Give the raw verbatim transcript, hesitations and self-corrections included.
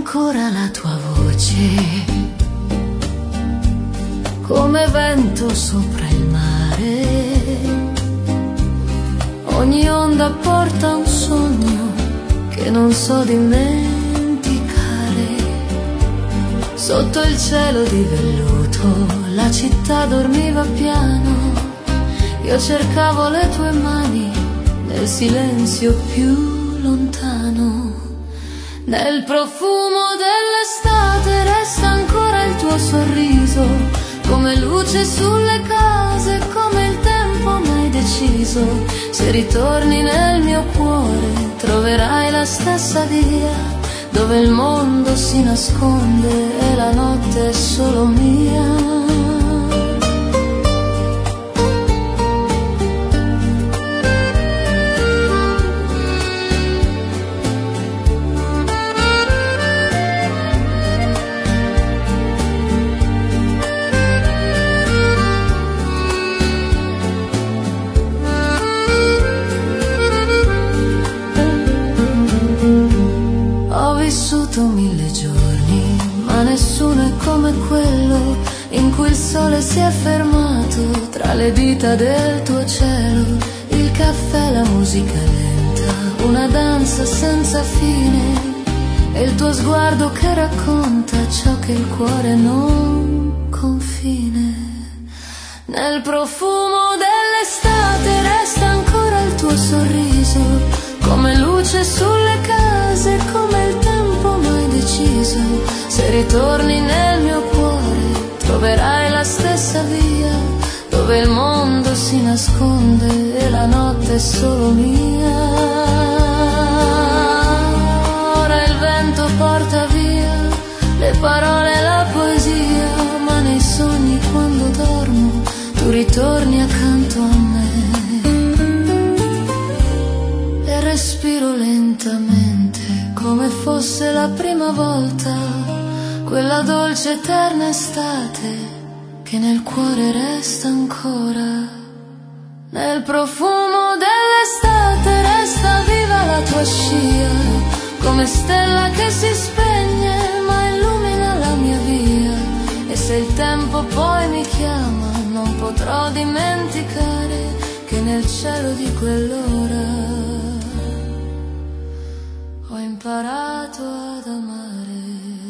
ancora la tua voce, come vento sopra il mare. Ogni onda porta un sogno che non so dimenticare. Sotto il cielo di velluto la città dormiva piano. Io cercavo le tue mani nel silenzio più lontano. Nel profumo dell'estate resta ancora il tuo sorriso, come luce sulle case, come il tempo mai deciso. Se ritorni nel mio cuore troverai la stessa via, dove il mondo si nasconde e la notte è solo mia. Mille giorni, ma nessuno è come quello in cui il sole si è fermato tra le dita del tuo cielo. Il caffè, la musica lenta, una danza senza fine, e il tuo sguardo che racconta ciò che il cuore non confine. Nel profumo dell'estate resta ancora il tuo sorriso, come luce sulle case, come il tempo mai deciso. Se ritorni nel mio cuore troverai la stessa via, dove il mondo si nasconde e la notte è solo mia. Ora il vento porta via le parole e la poesia, ma nei sogni quando dormo tu ritorni accanto a me. E respiro lentamente come fosse la prima volta, quella dolce eterna estate che nel cuore resta ancora. Nel profumo dell'estate resta viva la tua scia, come stella che si spegne ma illumina la mia via. E se il tempo poi mi chiama non potrò dimenticare che nel cielo di quell'ora ho imparato ad amare.